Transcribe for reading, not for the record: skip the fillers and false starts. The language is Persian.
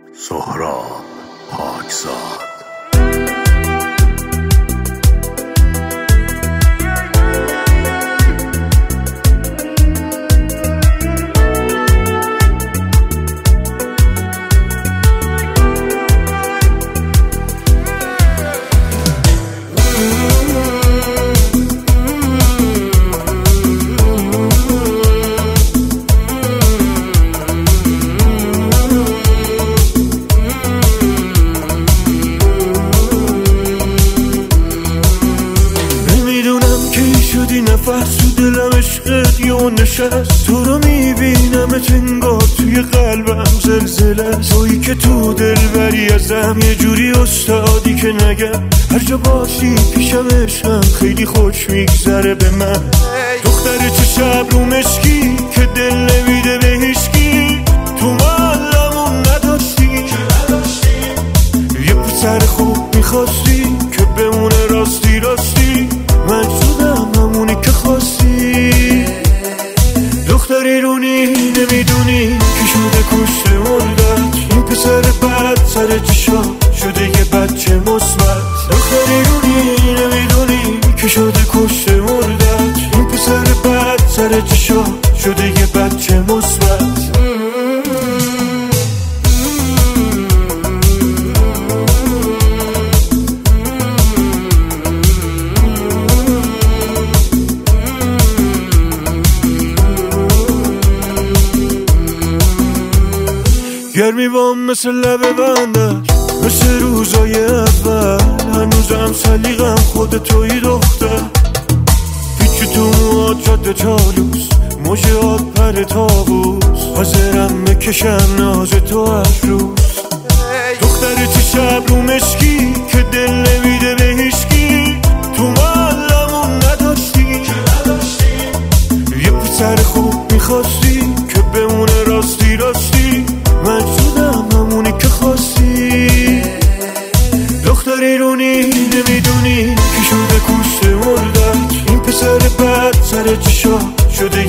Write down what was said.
سهراب پاکزاد. نفس تو دلم عشقت یه نشست، تو رو میبینم انگار توی قلبم زلزله، تویی که تو دلبری ازم یه جوری استادی که نگم هر جا باشی پیشم عشقم خیلی خوش میگذره به من. دختر تو شب رو مشکی که دل نمیده به هیچکی، تو محلمون نداشتی یه پسر خوب میخواستی که بمونه راستی راستی، من شدم همونی که خواستی. دختری رونی نمیدونی که شده کشته مردت، این پسر بد سر چشا شده یه بچه مثبت. دختری رونی نمیدونی که شده کشته مردت، این پسر بد سر چشا شده یه بچه مثبت. گرمی بام مثل لب بندش، مثل روزای اول، هنوزم سلیقم خود توی دختر. پیچی تو موهات جاده چالوس، موجهات پر تابوس، حاضرم بکشم ناز تو هر روز. دختر چه شب رو مشکی که دل نمیده به هیچکی، تو محلمون نداشتی یه پسر خوب میخواستی که بمونه راستی راستی، من شدم همونی که خواستی. دختری رونی نمیدونی که شده کشته مردت، این پسر بد سر چشا شده